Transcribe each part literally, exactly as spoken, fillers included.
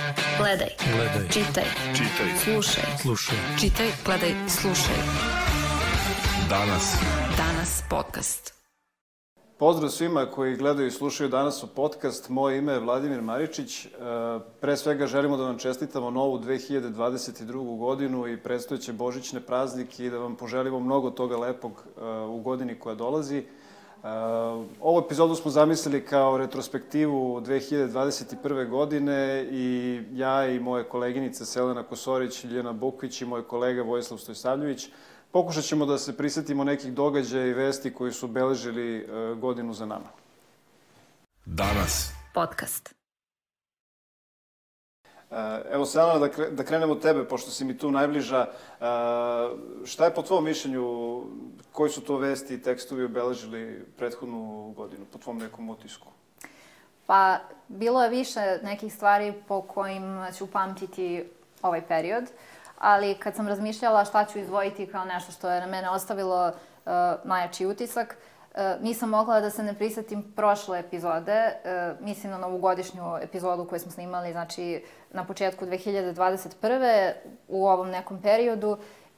Gledaj. Gledaj. Čitaj. Čitaj. Slušaj. Slušaj. Čitaj, gledaj, slušaj. Danas. Danas podcast. Pozdrav svima koji gledaju i slušaju danas u podcast. Moje ime je Vladimir Maričić. Pre svega želimo da vam čestitamo novu dve hiljade dvadeset drugu. godinu i predstojeće božićne praznike i da vam poželimo mnogo toga lepog u godini koja dolazi. Ovu epizodu smo zamislili kao retrospektivu dve hiljade dvadeset prve. godine i ja i moje koleginice Selena Kosorić, Ljiljana Bukvić i moj kolega Vojislav Stojsavljević pokušat ćemo da se prisetimo nekih događaja i vesti koji su obeležili godinu za nama. Danas. Podcast. Evo, Selena, da krenemo od tebe, pošto si mi tu najbliža. Šta je po tvojom mišljenju, koji su to vesti i tekstovi obeležili prethodnu godinu, po tvom nekom utisku? Pa, bilo je više nekih stvari po kojim ću pamtiti ovaj period, ali kad sam razmišljala šta ću izdvojiti kao nešto što je na mene ostavilo uh, najjači utisak, uh, nisam mogla da se ne prisetim prošle epizode, uh, mislim na novogodišnju epizodu koju smo snimali, znači na početku dve hiljade dvadeset prve. u ovom nekom periodu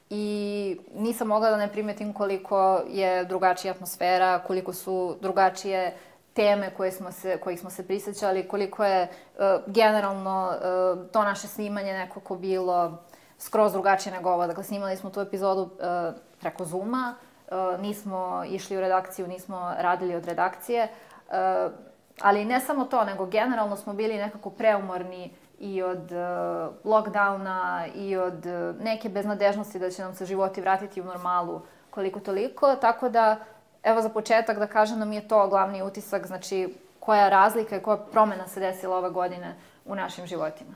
i nisam mogla da ne primetim koliko je drugačija atmosfera, koliko su drugačije teme koje smo se, kojih smo se prisjećali, koliko je uh, generalno uh, to naše snimanje nekako bilo skroz drugačije nego ovo. Dakle, snimali smo tu epizodu uh, preko Zooma, uh, nismo išli u redakciju, nismo radili od redakcije, uh, ali ne samo to, nego generalno smo bili nekako preumorni i od uh, lockdowna i od uh, neke beznadežnosti da će nam se životi vratiti u normalu koliko toliko, tako da, evo za početak da kažem da mi je to glavni utisak, znači koja razlika i koja promena se desila ove godine u našim životima.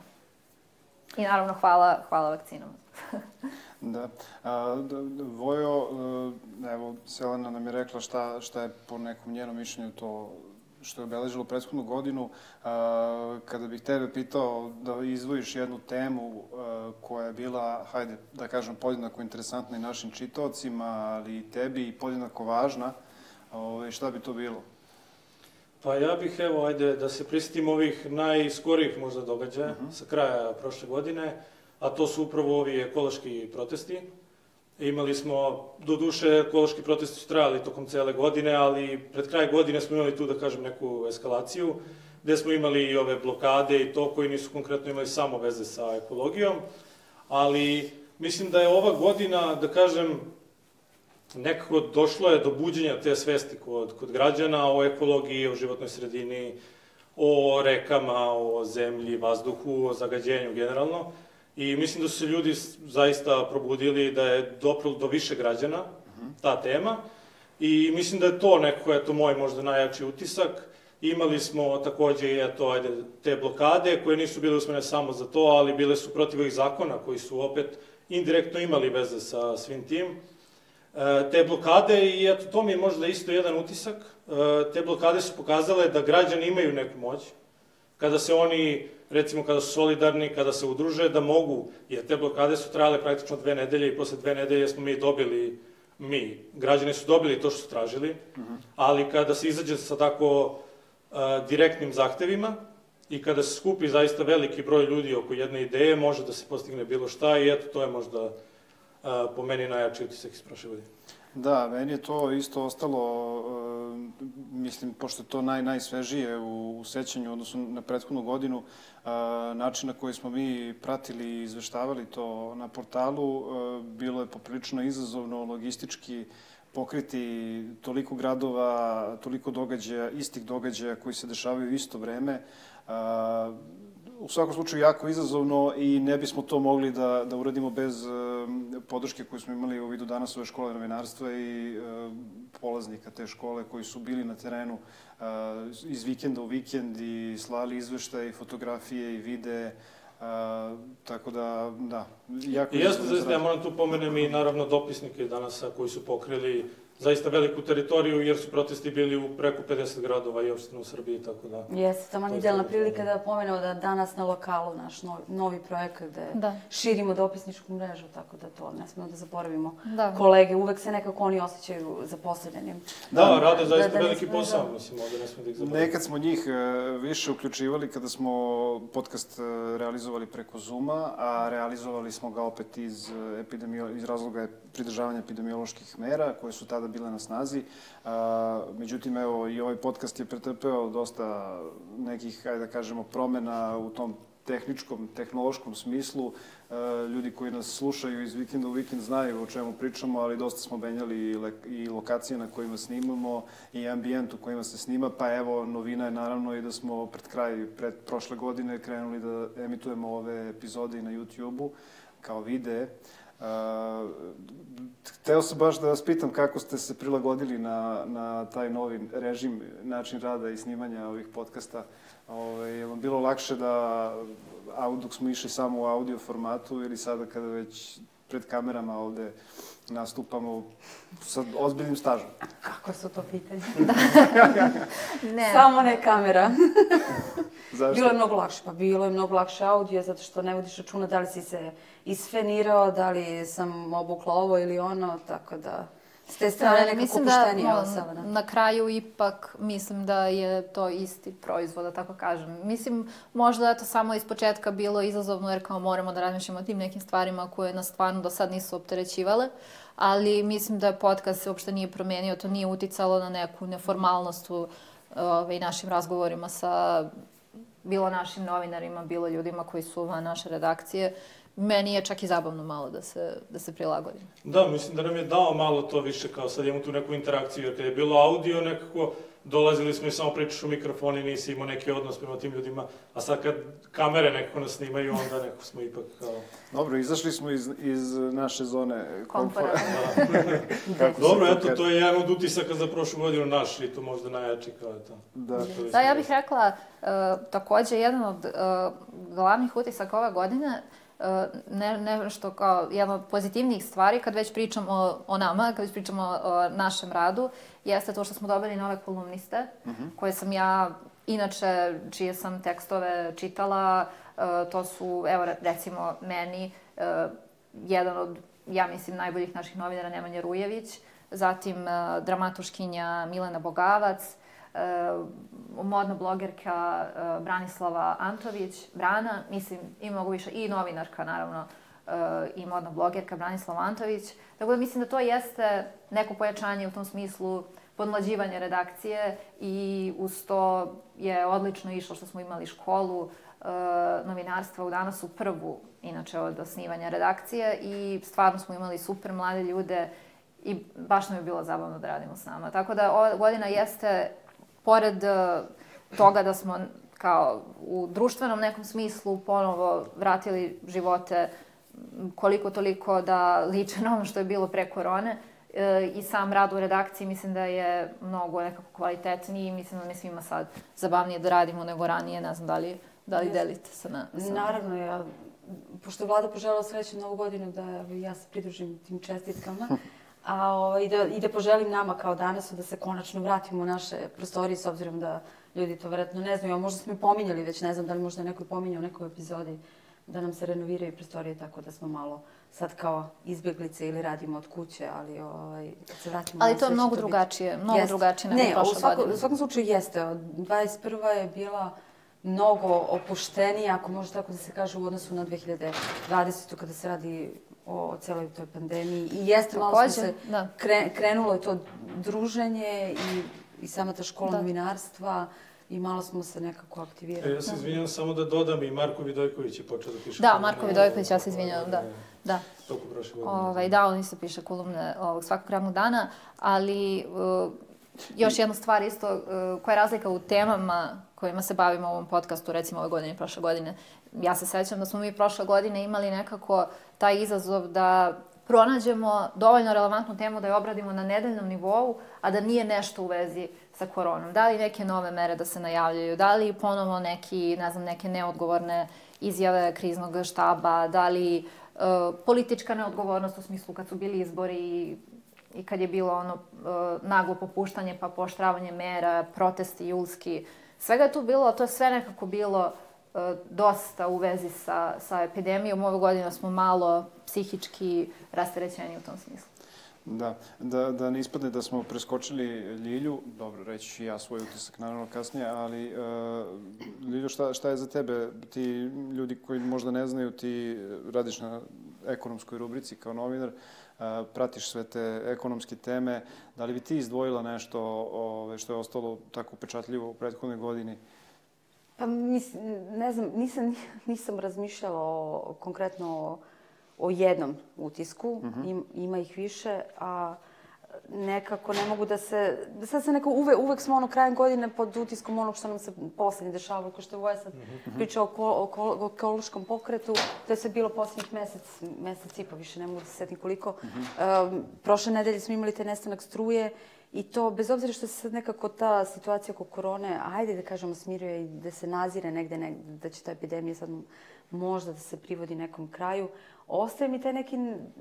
I naravno hvala, hvala vakcinama. Da. A, Vojo, evo, Selena nam je rekla šta, šta je po nekom njenom mišljenju to što je obeležilo prethodnu godinu. A, kada bih tebe pitao da izdvojiš jednu temu a, koja je bila, hajde da kažem, podjednako interesantna i našim čitaocima, ali i tebi i podjednako važna, ove, šta bi to bilo? Pa ja bih, evo, ajde, da se prisjetim ovih najskorijih možda događaja uh-huh. sa kraja prošle godine, a to su upravo ovi ekološki protesti. Imali smo, do duše, ekološki protesti su trajali tokom cele godine, ali pred kraj godine smo imali tu, da kažem, neku eskalaciju, gde smo imali i ove blokade i to koji nisu konkretno imali samo veze sa ekologijom, ali mislim da je ova godina, da kažem, nekako došlo je do buđenja te svesti kod, kod građana o ekologiji, o životnoj sredini, o rekama, o zemlji, vazduhu, o zagađenju generalno. I mislim da su se ljudi zaista probudili da je doprlo do više građana ta tema. I mislim da je to nekako, eto, moj možda najjači utisak. Imali smo takođe, eto, ajde, te blokade koje nisu bile usmene samo za to, ali bile su protiv ovih zakona koji su opet indirektno imali veze sa svim tim. Te blokade, i eto, to mi je možda isto jedan utisak, te blokade su pokazale da građani imaju neku moć, kada se oni, recimo, kada su solidarni, kada se udruže, da mogu, jer te blokade su trajale praktično dve nedelje i posle dve nedelje smo mi dobili, mi, građani su dobili to što su tražili, ali kada se izađe sa tako direktnim zahtevima i kada se skupi zaista veliki broj ljudi oko jedne ideje, može da se postigne bilo šta i eto, to je možda po meni najjači utisak iz prošle godine. Da, meni je to isto ostalo, uh, mislim, pošto je to naj, najsvežije u, u sećanju, odnosno na prethodnu godinu, uh, način na koji smo mi pratili i izveštavali to na portalu, uh, bilo je poprilično izazovno, logistički pokriti toliko gradova, toliko događaja, istih događaja koji se dešavaju u isto vreme. Uh, U svakom slučaju jako izazovno i ne bismo to mogli da, da uradimo bez uh, podrške koju smo imali u vidu Danasove škole novinarstva i uh, polaznika te škole koji su bili na terenu uh, iz vikenda u vikend i slali izveštaje i fotografije i videe. Uh, tako da, da, jako I jasno, zaista, ja moram tu pomenem i naravno dopisnike Danasa koji su pokrili zaista veliku teritoriju, jer su protesti bili u preko pedeset gradova i opština u Srbiji, tako da... Jeste, tamo idealna prilika da pomenemo da danas na lokalu naš novi, novi projekat gde da. širimo dopisničku mrežu, tako da to ne smemo da zaboravimo. Da. Kolege, uvek se nekako oni osjećaju zaposlenim. Da, da rade zaista da, da veliki posao, da. mislim, ovde ne smemo da ih zaboravimo. Nekad smo njih uh, više uključivali kada smo podcast uh, realizovali preko Zooma, a realizovali smo ga opet iz, epidemio, iz razloga pridržavanja epidemioloških mera koje su tada bile na snazi. A, međutim, evo, i ovaj podcast je pretrpeo dosta nekih, ajde da kažemo, promena u tom tehničkom, tehnološkom smislu. A, ljudi koji nas slušaju iz vikenda u vikend znaju o čemu pričamo, ali dosta smo menjali i, le, i lokacije na kojima snimamo i ambijent u kojima se snima, pa evo, novina je naravno i da smo pred kraj, pred prošle godine krenuli da emitujemo ove epizode i na YouTube-u kao videe. Uh, hteo sam baš da vas pitam kako ste se prilagodili na, na taj novi režim, način rada i snimanja ovih podcasta. Ove, je vam bilo lakše da, dok smo išli samo u audio formatu ili sada kada već pred kamerama ovde nastupamo sa ozbiljnim stažom? Kako su to pitanje? ne. Samo ne kamera. Zašto? Bilo je mnogo lakše, pa bilo je mnogo lakše audio, zato što ne vodiš računa da li si se isfenirao, da li sam obukla ovo ili ono, tako da s te strane nekako opuštenije ovo sada. Na, na kraju ipak mislim da je to isti proizvod, da tako kažem. Mislim, možda je to samo iz početka bilo izazovno jer kao moramo da razmišljamo o tim nekim stvarima koje nas stvarno do sad nisu opterećivale, ali mislim da podcast se uopšte nije promenio, to nije uticalo na neku neformalnost u ovaj, našim razgovorima sa bilo našim novinarima, bilo ljudima koji su van naše redakcije. Meni je čak i zabavno malo da se, da se prilagodim. Da, mislim da nam je dao malo to više, kao sad imamo tu neku interakciju, jer kad je bilo audio nekako, dolazili smo i samo pričaš u mikrofon i nisi imao neki odnos prema tim ljudima, a sad kad kamere nekako nas snimaju, onda nekako smo ipak kao... Dobro, izašli smo iz, iz naše zone komfora. Da. Dobro, eto, to je jedan od utisaka za prošlu godinu naš i to možda najjači kao je to. Da, da ja bih rekla, uh, takođe, jedan od uh, glavnih utisaka ove godine, ne, nešto kao jedna od pozitivnijih stvari, kad već pričamo o, o nama, kad već pričamo o, o našem radu, jeste to što smo dobili nove kolumniste, uh-huh. koje sam ja, inače, čije sam tekstove čitala, uh, to su, evo, recimo, meni, uh, jedan od, ja mislim, najboljih naših novinara, Nemanja Rujević, zatim uh, dramatuškinja Milena Bogavac, Uh, modna blogerka uh, Branislava Antović, Brana, mislim, i mnogo više, i novinarka, naravno, uh, i modna blogerka Branislava Antović. Tako da mislim da to jeste neko pojačanje u tom smislu podmlađivanja redakcije i uz to je odlično išlo što smo imali školu uh, novinarstva u Danasu, prvu, inače, od osnivanja redakcije i stvarno smo imali super mlade ljude i baš nam je bilo zabavno da radimo s nama. Tako da ova godina jeste, pored uh, toga da smo kao u društvenom nekom smislu ponovo vratili živote koliko toliko da liče na ono što je bilo pre korone, e, i sam rad u redakciji mislim da je mnogo nekako kvalitetniji i mislim da mi svima sad zabavnije da radimo nego ranije. Ne znam da li, da li delite sa nama. Naravno, ja, pošto je Vlada poželjela srećnu novu godinu, da ja se pridružim tim čestitkama. A ovaj, i, da, i da poželim nama kao danas da se konačno vratimo u naše prostorije, s obzirom da ljudi to vjerojatno ne znaju. A možda smo i pominjali već, ne znam da li možda neko pominjao u nekoj epizodi da nam se renoviraju prostorije, tako da smo malo sad kao izbjeglice ili radimo od kuće, ali ovaj, kad se vratimo... Ali to je mnogo drugačije, biti... mnogo jest. drugačije nego prošle godine. Ne, u svakom slučaju jeste. dvadeset prva je bila mnogo opuštenija, ako može tako da se kaže, u odnosu na dve hiljade dvadesetu kada se radi o celoj toj pandemiji. I jeste, malo smo se... Da. Kre, krenulo je to druženje i, i sama ta škola da. novinarstva i malo smo se nekako aktivirali. E, ja se izvinjam samo da dodam i Marko Vidojković je počeo da piše. Da, Marko Vidojković, ja se izvinjam, da. Da. Toliko prošle godine. Ovaj, da, on isto piše kolumne ovog svakog radnog dana, ali uh, još jedna stvar isto, uh, koja je razlika u temama kojima se bavimo u ovom podcastu, recimo ove godine i prošle godine. Ja se sećam da smo mi prošle godine imali nekako taj izazov da pronađemo dovoljno relevantnu temu da je obradimo na nedeljnom nivou, a da nije nešto u vezi sa koronom. Da li neke nove mere da se najavljaju, da li ponovo neki, ne znam, neke neodgovorne izjave kriznog štaba, da li uh, politička neodgovornost u smislu kad su bili izbori i i kad je bilo ono uh, naglo popuštanje pa pooštravanje mera, protesti julski, svega je tu bilo, to je sve nekako bilo uh, dosta u vezi sa, sa epidemijom. Ove godine smo malo psihički rasterećeni u tom smislu. Da, da, da ne ispadne da smo preskočili Ljilju, dobro, reći ću ja svoj utisak naravno kasnije, ali uh, Ljilju, šta, šta je za tebe? Ti ljudi koji možda ne znaju, ti radiš na ekonomskoj rubrici kao novinar, uh, pratiš sve te ekonomske teme. Da li bi ti izdvojila nešto ove, što je ostalo tako upečatljivo u prethodnoj godini? Pa mislim, ne znam, nisam, nisam razmišljala o, konkretno o o jednom utisku, uh-huh. Im, ima ih više, a nekako ne mogu da se... Sad se neko, uvek, uvek smo ono krajem godine pod utiskom onog što nam se poslednje dešavalo, kao što je Voja sad uh-huh. pričao o, ko, o, o ekološkom pokretu, to je sve bilo poslednjih mesec, mesec i pa više, ne mogu da se setim koliko. Uh-huh. Um, prošle nedelje smo imali taj nestanak struje i to, bez obzira što se sad nekako ta situacija oko korone, ajde da kažemo, smiruje i da se nazire negde, negde da će ta epidemija sad možda da se privodi nekom kraju, ostaje mi taj neki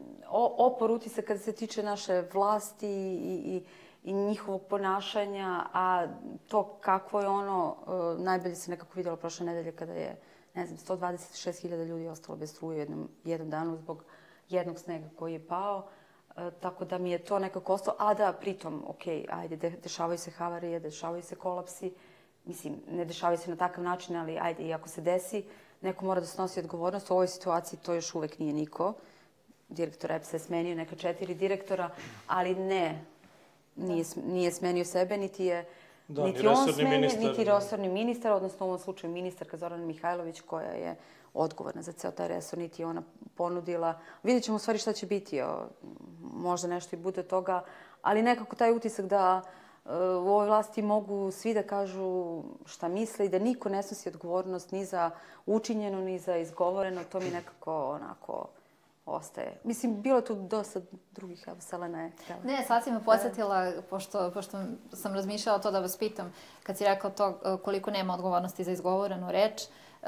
opor utisak kada se tiče naše vlasti i, i, i njihovog ponašanja, a to kako je ono, uh, najbolje se nekako vidjelo prošle nedelje kada je, ne znam, sto dvadeset šest hiljada ljudi ostalo bez struje u jednom, jednom danu zbog jednog snega koji je pao. Uh, tako da mi je to nekako ostalo, a da, pritom, ok, ajde, de, dešavaju se havarije, dešavaju se kolapsi, mislim, ne dešavaju se na takav način, ali ajde, i ako se desi, neko mora da snosi odgovornost. U ovoj situaciji to još uvek nije niko. Direktor E P S-a je smenio neka četiri direktora, ali ne, nije, nije smenio sebe, niti je da, niti ni on smenio, ministar, niti resorni ministar, odnosno u ovom slučaju ministarka Zorana Mihajlović, koja je odgovorna za ceo taj resor, niti ona ponudila. Vidjet ćemo u stvari šta će biti, o, možda nešto i bude toga, ali nekako taj utisak da u ovoj vlasti mogu svi da kažu šta misle i da niko ne snosi odgovornost ni za učinjeno, ni za izgovoreno, to mi nekako onako ostaje. Mislim, bilo tu dosta drugih, evo, Selena je htjela. Ne, sad si me podsjetila, pošto, pošto sam razmišljala to da vas pitam, kad si rekao to koliko nema odgovornosti za izgovorenu reč,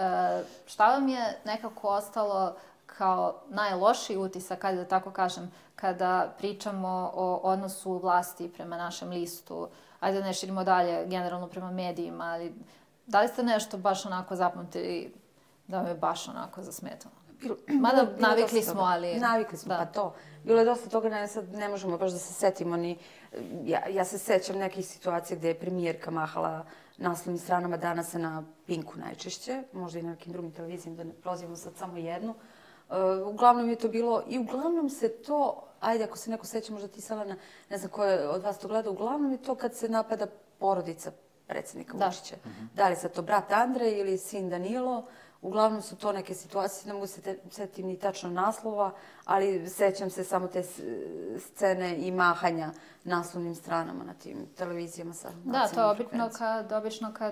šta vam je nekako ostalo kao najlošiji utisak, kada da tako kažem, kada pričamo o odnosu vlasti prema našem listu, ajde da ne širimo dalje, generalno prema medijima, ali da li ste nešto baš onako zapamtili da me baš onako zasmetalo? Bilo, Mada bilo navikli smo, ali... Navikli smo, da. Pa to. Bilo je dosta toga, ne, sad ne možemo baš da se setimo ni... Ja, ja se sećam nekih situacija gde je premijerka mahala naslovnim stranama Danasa na Pinku najčešće, možda i na nekim drugim televizijama, da ne prozivamo sad samo jednu. Uh, uglavnom je to bilo, i uglavnom se to, ajde ako se neko seća, možda ti Selena, ne znam ko je od vas to gleda, uglavnom je to kad se napada porodica predsjednika da. Vučića. Uh-huh. Da li sad to brat Andrej ili sin Danilo, uglavnom su to neke situacije, ne mogu se te, setiti ni tačno naslova, ali sećam se samo te scene i mahanja naslovnim stranama na tim televizijama sa da, to je obično kad, obično kad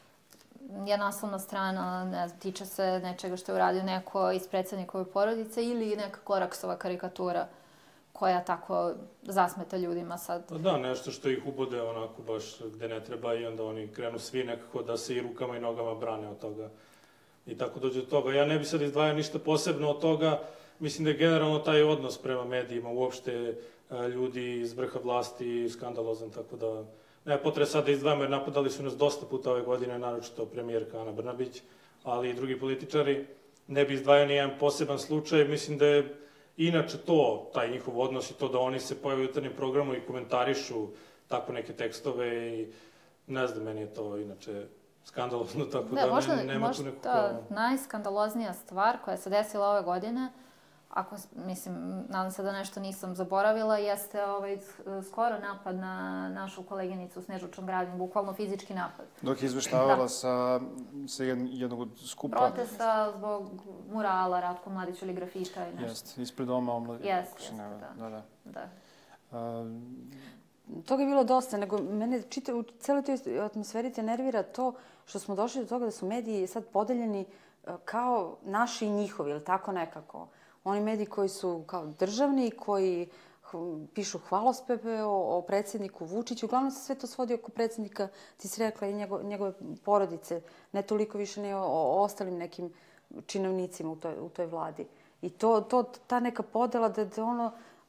je naslovna strana, ne znam, tiče se nečega što je uradio neko iz predsjednikove porodice ili neka Koraksova karikatura koja tako zasmeta ljudima sad. Da, nešto što ih ubode onako baš gde ne treba i onda oni krenu svi nekako da se i rukama i nogama brane od toga. I tako dođe do toga. Ja ne bi sad izdvajao ništa posebno od toga. Mislim da je generalno taj odnos prema medijima, uopšte ljudi iz vrha vlasti skandalozan, tako da ne potreba sad da izdvajamo, jer napadali su nas dosta puta ove godine, naročito premijerka Ana Brnabić, ali i drugi političari. Ne bi izdvajao ni jedan poseban slučaj. Mislim da je inače to, taj njihov odnos i to da oni se pojave u jutarnjem programu i komentarišu tako neke tekstove i ne znam, meni je to inače skandalozno, tako da, da možda, ne, nema tu nekog... Možda najskandaloznija stvar koja se desila ove godine, ako, mislim, nadam se da nešto nisam zaboravila, jeste ovaj skoro napad na našu koleginicu Snežu Čongradin, bukvalno fizički napad. Dok je izveštavala da. sa, sa jednog od skupa... Protesta zbog murala Ratko Mladić ili grafita i nešto. Jeste, ispred doma omladi. Jeste, jeste, da. da, da. da. A, toga je bilo dosta, nego mene čita, u celoj toj atmosferi te nervira to što smo došli do toga da su mediji sad podeljeni kao naši i njihovi, ili tako nekako. Oni mediji koji su kao državni, koji pišu hvalospepe o, o predsjedniku Vučiću. Uglavnom se sve to svodi oko predsjednika, ti si rekla, i njego, njegove porodice. Ne toliko više ne o, o ostalim nekim činovnicima u toj, u toj vladi. I to, to, ta neka podela da, da ono,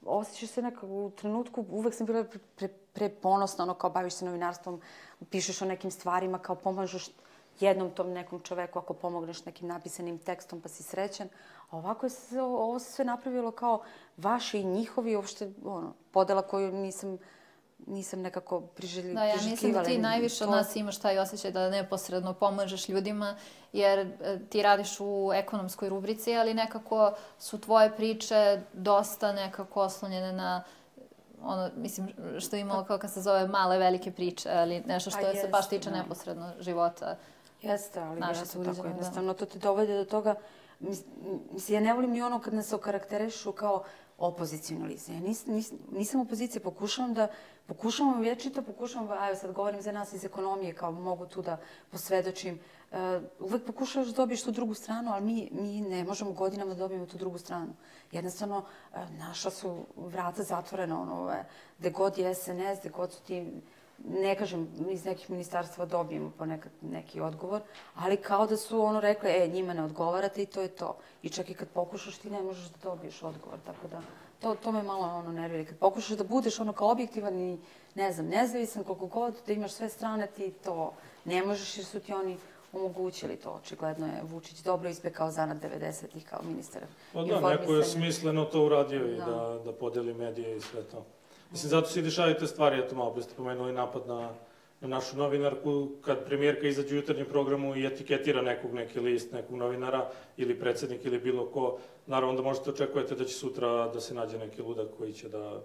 osjećaš se nekako u trenutku, uvek sam bila pre, pre, pre ponosna, ono, kao baviš se novinarstvom, pišeš o nekim stvarima, kao pomažeš jednom tom nekom čoveku ako pomogneš nekim napisanim tekstom pa si srećan. A ovako je se, ovo se sve napravilo kao vaši i njihovi, uopšte, ono, podela koju nisam nisam nekako priželjkivala. Da, ja mislim da ti najviše od nas imaš taj osjećaj da neposredno pomažeš ljudima, jer ti radiš u ekonomskoj rubrici, ali nekako su tvoje priče dosta nekako oslonjene na ono, mislim, što je imalo kao kad se zove male velike priče, ali nešto što se baš tiče neposredno života. Jeste, ali jeste tako jednostavno. To te dovede do toga. Mislim, ja ne volim ni ono kad nas okarakterišu kao opozicijno lice. Ja nis, nis, nisam opozicija, pokušavam da, pokušavam vječito, pokušavam, evo sad govorim za nas iz ekonomije, kao mogu tu da posvedočim. Uh, uvek pokušavaš da dobiješ tu drugu stranu, ali mi, mi ne možemo godinama da dobijemo tu drugu stranu. Jednostavno, uh, naša su vrata zatvorena, ono, gde god je S N S, gde god su ti, ne kažem, iz nekih ministarstva dobijemo ponekad neki odgovor, ali kao da su ono rekli, e, njima ne odgovarate i to je to. I čak i kad pokušaš, ti ne možeš da dobiješ odgovor, tako da to, to me malo ono nervira. Kad pokušaš da budeš ono kao objektivan i, ne znam, nezavisan koliko god, da imaš sve strane, ti to ne možeš jer su ti oni omogućili to. Očigledno je Vučić dobro ispekao zanat devedesetih kao ministar informisanja. Pa da, neko je smisleno to uradio i da, da podeli medije i sve to. Mislim, zato se i dešavaju te stvari, eto malo, ste pomenuli napad na, na našu novinarku, kad premijerka izađe u jutarnjem programu i etiketira nekog, neki list, nekog novinara, ili predsjednik, ili bilo ko, naravno da možete očekujete da će sutra da se nađe neki ludak koji će da,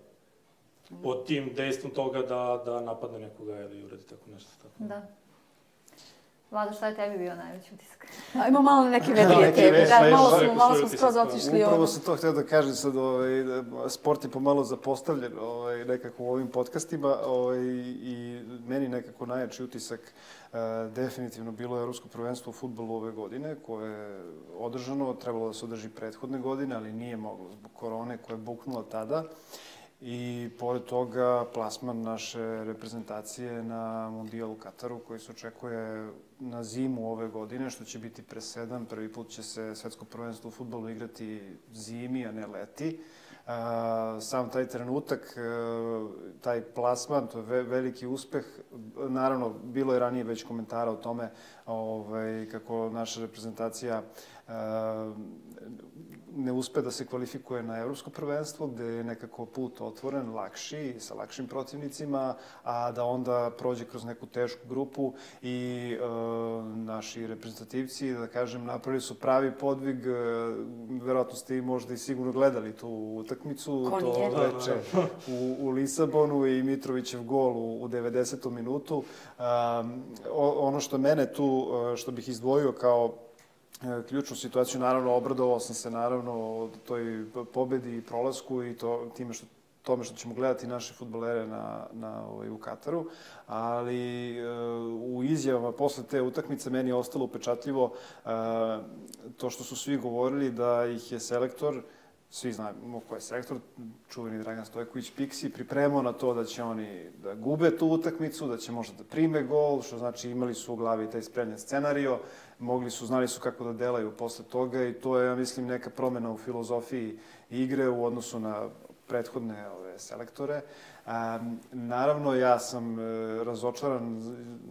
pod tim dejstvom toga, da, da napadne nekoga ili uradi tako nešto. Tako. Da. Vlado, šta je tebi bio najveći utisak? Ajmo malo na neke vedrije teme. Da, malo smo, malo smo skroz otišli. Upravo sam to htio da kažem sad, ovaj, sport je pomalo zapostavljen ovaj, nekako u ovim podcastima ovaj, i meni nekako najjači utisak uh, definitivno bilo je Evropsko prvenstvo u fudbalu ove godine, koje je održano, trebalo da se održi prethodne godine, ali nije moglo zbog korone koja je buknula tada. I pored toga plasman naše reprezentacije na Mundijal u Kataru koji se očekuje na zimu ove godine, što će biti presedan. Prvi put će se svetsko prvenstvo u fudbalu igrati zimi, a ne leti. Sam taj trenutak, taj plasman, to je veliki uspeh. Naravno, bilo je ranije već komentara o tome ovaj, kako naša reprezentacija ne uspe da se kvalifikuje na evropsko prvenstvo, gde je nekako put otvoren, lakši, sa lakšim protivnicima, a da onda prođe kroz neku tešku grupu i e, naši reprezentativci, da kažem, napravili su pravi podvig. E, verovatno ste i možda i sigurno gledali tu utakmicu. Ko to nije? veče u, u Lisabonu i Mitrovićev gol u, u devedesetom minutu. E, ono što mene tu, što bih izdvojio kao ključnu situaciju, naravno, obradovao sam se, naravno, toj pobedi i prolasku i to, time što, tome što ćemo gledati naše fudbalere na, na, ovaj, u Kataru, ali e, u izjavama posle te utakmice meni je ostalo upečatljivo e, to što su svi govorili da ih je selektor, svi znamo ko je selektor, čuveni Dragan Stojković Piksi, pripremao na to da će oni da gube tu utakmicu, da će možda da prime gol, što znači imali su u glavi taj spremljen scenario, mogli su, znali su kako da delaju posle toga i to je, ja mislim, neka promena u filozofiji igre u odnosu na prethodne ove selektore. A, naravno, ja sam e, razočaran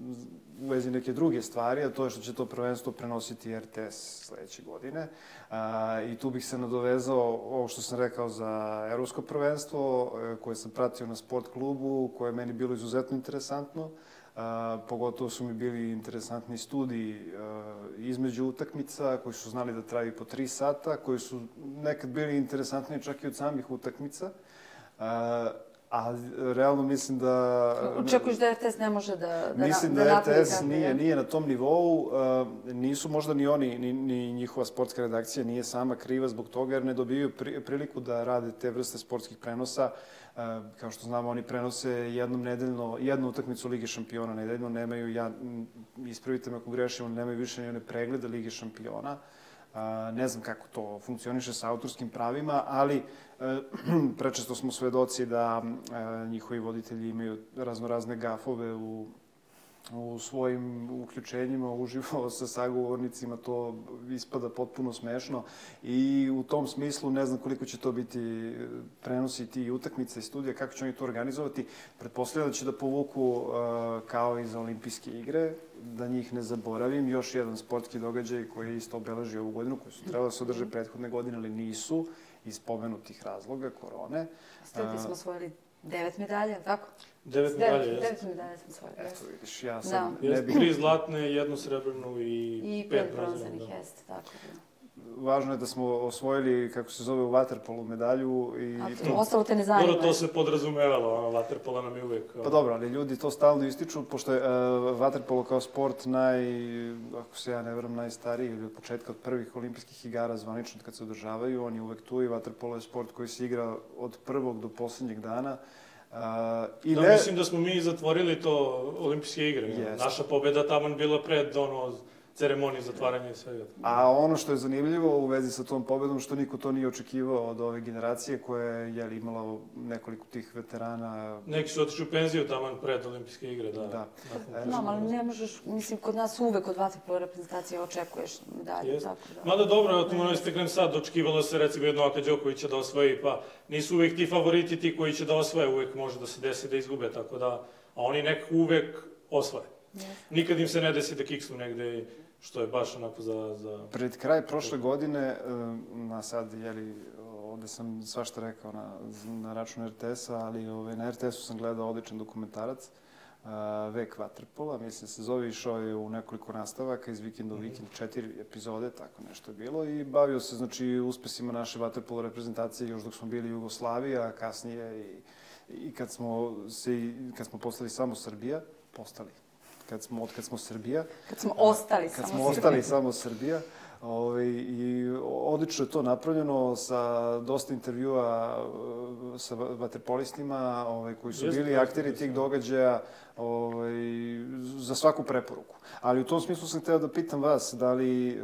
u vezi neke druge stvari, a to je što će to prvenstvo prenositi R T S sledeće godine. A, I tu bih se nadovezao ovo što sam rekao za evropsko prvenstvo, e, koje sam pratio na sport klubu, koje je meni bilo izuzetno interesantno. A, pogotovo su mi bili interesantni studiji a, između utakmica, koji su znali da traju po tri sata, koji su nekad bili interesantni čak i od samih utakmica. A, a realno mislim da... Očekuješ da R T S ne može da, da mislim da, da R T S nije, nije na tom nivou. A, nisu možda ni oni, ni, ni njihova sportska redakcija nije sama kriva zbog toga, jer ne dobijaju pri, priliku da rade te vrste sportskih prenosa. Uh, kao što znamo, oni prenose jednom nedeljno, jednu utakmicu Lige šampiona nedeljno, nemaju, ja, ispravite me ako grešim, nemaju više ni one preglede Lige šampiona. Uh, ne znam kako to funkcioniše sa autorskim pravima, ali uh, prečesto smo svedoci da uh, njihovi voditelji imaju raznorazne gafove u u svojim uključenjima uživo sa sagovornicima, to ispada potpuno smešno i u tom smislu ne znam koliko će to biti prenositi i utakmice i studija, kako će oni to organizovati. Pretpostavljam da će da povuku uh, kao i za olimpijske igre, da njih ne zaboravim, još jedan sportski događaj koji je isto obeležio ovu godinu, koji su trebali da se održe prethodne godine, ali nisu, iz pomenutih razloga, korone. Stati smo osvojili devet medalja, tako? Devet medalja, jeste. Devet medalja smo osvojili. Eto, vidiš, ja sam... Da. Ne bih... Tri zlatne, jednu srebrnu i, I pet pet bronzanih, bronzanih. jeste, tako da. Važno je da smo osvojili, kako se zove, u vaterpolu medalju i... A to- to, ostalo te ne zanima. Dobro, to se podrazumevalo, ono, vaterpola nam je uvek... Pa dobro, ali ljudi to stalno ističu, pošto je uh, vaterpolo kao sport naj, ako se ja ne veram, najstariji ili od početka od prvih olimpijskih igara zvanično kad se održavaju, on je uvek tu i vaterpolo je sport koji se igra od prvog do poslednjeg dana. Uh, i Da, ne... mislim da smo mi zatvorili to olimpijske igre. Jeste. Naša pobeda taman bila pred, ono, ceremonije zatvaranja i svega. A ono što je zanimljivo u vezi sa tom pobedom, što niko to nije očekivao od ove generacije koja je jeli, imala nekoliko tih veterana. Neki su otišli u penziju taman pred olimpijske igre, da. Da. Nakon- No, ali ne možeš, mislim, kod nas uvek od vaterpolo reprezentacije očekuješ medalju, Jeste. tako da. Mada dobro, evo tu moram istaknem sad, očekivalo se recimo jedno Novaka Đokovića da osvoji, pa nisu uvek ti favoriti ti koji će da osvoje, uvek može da se desi da izgube, tako da, a oni nek uvek osvoje. Nikad im se ne desi da kiksnu negde, što je baš onako za... za... Pred kraj prošle godine, na sad, jeli, ovde sam svašta rekao na, na račun er te es-a, ali ove, na er te es-u sam gledao odličan dokumentarac, uh, Vek vaterpola, mislim se zove, išao je u nekoliko nastavaka iz vikenda u vikend, četiri epizode, tako nešto je bilo, i bavio se, znači, uspesima naše vaterpolo reprezentacije još dok smo bili Jugoslavija, a kasnije i, i kad smo se, kad smo postali samo Srbija, postali, kad smo, od kad smo Srbija, Kad smo ostali kad samo smo Srbi. ostali samo Srbija. Ovaj, I odlično je to napravljeno sa dosta intervjua eh, sa vaterpolistima ovaj, koji su Jeste, bili jeste, akteri jeste. tih događaja ovaj, za svaku preporuku. Ali u tom smislu sam hteo da pitam vas, da li eh,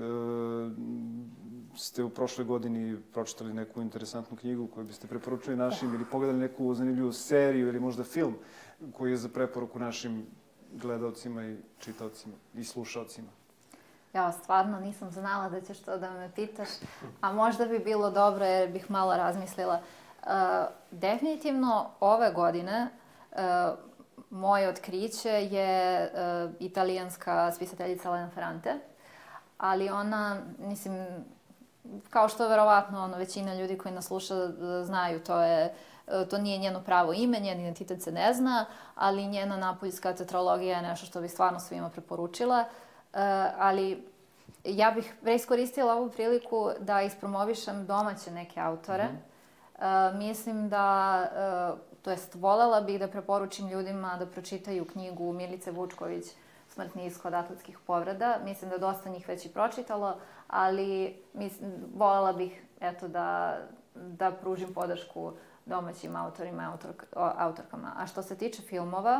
ste u prošloj godini pročitali neku interesantnu knjigu koju biste preporučili našim ili pogledali neku zanimljivu seriju ili možda film koji je za preporuku našim gledaocima i čitaocima i slušaocima. Ja stvarno nisam znala da ćeš to da me pitaš, a možda bi bilo dobro jer bih malo razmislila. Uh, definitivno ove godine uh, moje otkriće je uh, italijanska spisateljica Elena Ferrante, ali ona, mislim, kao što verovatno ono, većina ljudi koji nas sluša uh, znaju, to je to nije njeno pravo ime, njen identitet se ne zna, ali njena napoljska tetralogija je nešto što bih stvarno svima preporučila. Uh, ali ja bih preiskoristila ovu priliku da ispromovišem domaće neke autore. Uh, mislim da, uh, to jest volela bih da preporučim ljudima da pročitaju knjigu Milice Vučković Smrtni ishod atletskih povreda. Mislim da dosta njih već i pročitalo, ali mislim, volela bih eto, da, da pružim podršku domaćim autorima i autor, autorkama. A što se tiče filmova,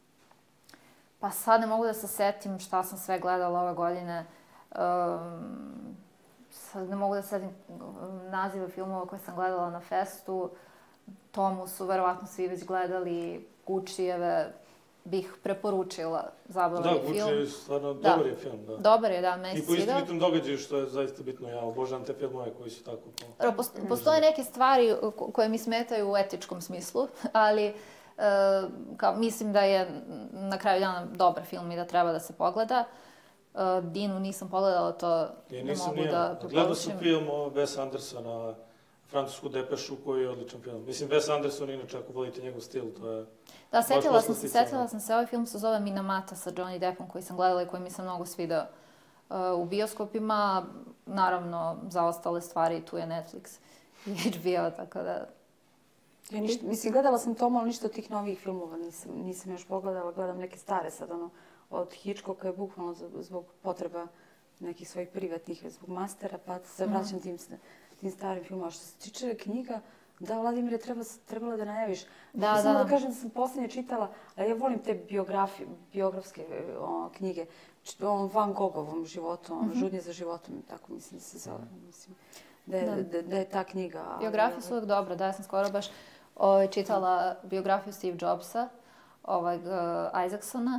pa sad ne mogu da se setim šta sam sve gledala ove godine. Um, sad ne mogu da se setim nazive filmova koje sam gledala na festu. Tomu su verovatno svi već gledali, Gučijeve bih preporučila. Zabavan Da, je Guči film. je stvarno Da. dobar je film, da. Dobar je, da, meni I se po svidao. istinitom događaju, što je zaista bitno. Ja obožavam te filmove koji su tako... Dobro, posto- Postoje neke stvari ko- koje mi smetaju u etičkom smislu, ali e, kao, mislim da je na kraju dana dobar film i da treba da se pogleda. E, Dinu nisam pogledala, to I ne nisam mogu ni ja. da Gledao sam preporučim. film o Wes Andersona, Francusku depešu, koji je odličan film. Mislim, Wes Anderson, inače, ako volite njegov stil, to je... Da, setila baš sam se, poslastica, setila sam se, ovaj film se zove Minamata sa Johnny Deppom koji sam gledala i koji mi se mnogo svidao e, u bioskopima. Naravno, za ostale stvari tu je Netflix i H B O, tako da... Ja ništa, mislim, gledala sam Tomu, ali ništa od tih novih filmova nisam, nisam još pogledala. Gledam neke stare sad, ono, od Hitchcocka je bukvalno zbog potreba nekih svojih privatnih, zbog mastera, pa se vraćam tim, tim starim filmova. Što se tiče knjiga, da, Vladimire, treba, trebala da najaviš. Da, Samo da. da kažem da sam poslednje čitala, ali ja volim te biografi, biografske o, knjige, o Van Gogovom životu, ono, Žudnje za životom, tako mislim da se zove. Mislim, da, je, da. Da, da je ta knjiga... Biografije su uvek dobra, da, ja sam skoro baš ovaj, čitala biografiju Steve Jobsa, ovaj, uh, Isaacsona,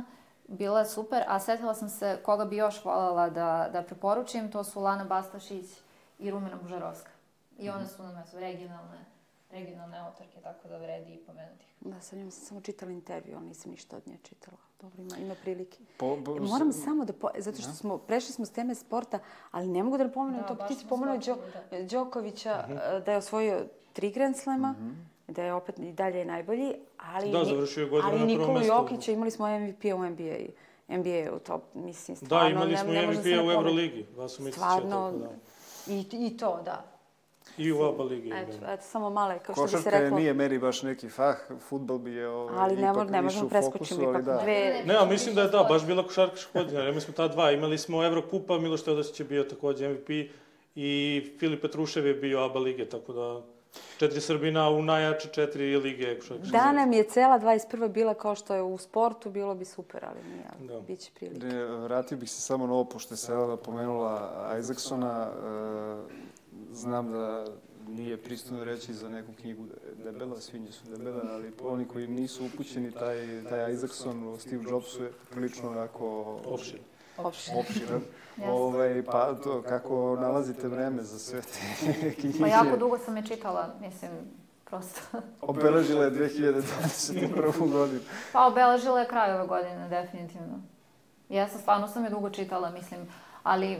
bila je super, a setila sam se koga bi još voljela da, da preporučim, to su Lana Bastašić i Rumena Bužarovska. I one su nam eto, regionalne, regionalne autorke, tako da vredi i pomenuti ih. Da, sa njom sam samo čitala intervju, ali nisam ništa od nje čitala. Dobro, ima, ima prilike. Po, po, Moram samo da, po, zato što smo, prešli smo s teme sporta, ali ne mogu da ne pomenem Da, to, baš ti si smo pomenuo skočili, Đo, Đokovića, da je osvojio tri Grand Slema, Mhm. da je opet i dalje najbolji, ali, Da, završio je godinu ali na prvom Nikolu mestu. Jokića imali smo M V P-a u N B A. N B A u top, mislim, Da, stvarno, imali ne, smo ne M može V da se P-a ne u pomene. Euroligi. Vasumicić je Stvarno, tako, da. i, i to, da. I u oba ligi. Eto, da. eto, samo male, kao što bi se Košarka reklo. nije meni baš neki fah, fudbal bi je ovaj, Ali ne, mo- ipak ne više možemo u preskočiti fokusu, ali ipak da. dve... Ne, ali mislim da je da, baš bila košarkaška godina. Imali smo ta dva. Imali smo Evrokupa, Miloš Teodosić je bio takođe M V P i Filip Petrušev je bio A B A lige, tako da četiri Srbina u najjače četiri lige košarkaške. Da nam je cela dvadeset prva bila kao što je u sportu, bilo bi super, ali nije, ali Da. bit će prilike. Ne, vratio bih se samo na ovo, pošto je Selena pomenula Isaacsona. E, znam da nije pristojno reći za neku knjigu da je debela, svinje su debele, ali oni koji nisu upućeni, taj, taj Isaacson u Steve Jobsu je prilično onako Opšir. Opšte. opširan. Ovaj, pa to, kako nalazite vreme za sve te knjige? Pa jako dugo sam je čitala, mislim, prosto. Obeležila je dve hiljade dvadeset prvu godinu. Pa obeležila je kraj ove godine, definitivno. Ja sam stvarno sam je dugo čitala, mislim, ali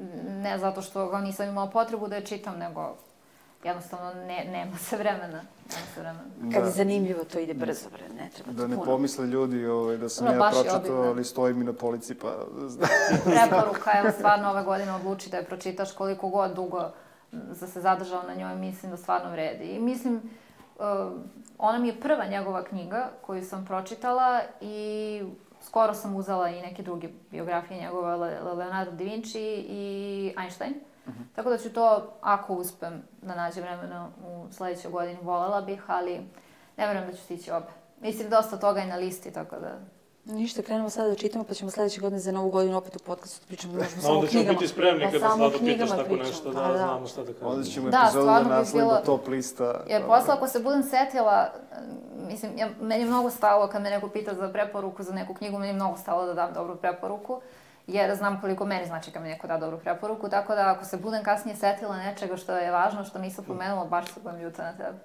ne zato što ga nisam imala potrebu da je čitam, nego jednostavno ne, nema se vremena. Nema se vremena. Kad je Da, zanimljivo, to ide brzo, bre, ne treba da to ne puno. pomisle ljudi ovaj, da sam Ono, ja baš je pročitao, obimno. ali stoji mi na polici, pa znam. Preporuka, evo stvarno ove godine odluči da je pročitaš koliko god dugo da se zadržao na njoj, mislim da stvarno vredi. I mislim, uh, ona mi je prva njegova knjiga koju sam pročitala i skoro sam uzela i neke druge biografije njegove, Le- Leonardo da Vinci i Einstein. Tako da ću to, ako uspem da nađem vremena u sledećoj godini, volela bih, ali ne verujem da ću stići obe. Mislim, dosta toga je na listi, tako da... Ništa, krenemo sada da čitamo, pa ćemo sledeće godine za novu godinu opet u podcastu pričamo možemo A samo o onda ćemo knjigama. biti spremni O kada samo Slado pitaš knjigama tako pričamo, nešto, pa da da. znamo šta da kažemo. Onda ćemo Da, epizodu da stvarno bi nasledimo bilo- top lista. Jer posle ako se budem setila, mislim, ja, meni je mnogo stalo kad me neko pita za preporuku za neku knjigu, meni je mnogo stalo da dam dobru preporuku, jer znam koliko meni znači kad mi neko da dobru preporuku, tako da ako se budem kasnije setila nečega što je važno, što nisam pomenula, baš se budem ljuta na tebe.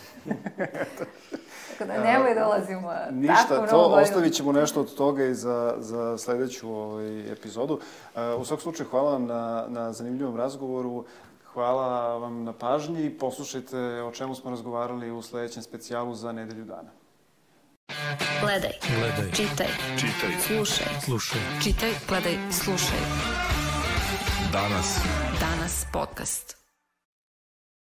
Tako da nemoj da ulazimo tako Ništa, mnogo to godina. ostavit ćemo nešto od toga i za, za sledeću ovaj, epizodu. Uh, u svakom slučaju, hvala vam na, na zanimljivom razgovoru. Hvala vam na pažnji. Poslušajte o čemu smo razgovarali u sledećem specijalu za nedelju dana. Gledaj, Gledaj, čitaj, čitaj, slušaj. slušaj. Čitaj, gledaj, slušaj. Danas. Danas podcast.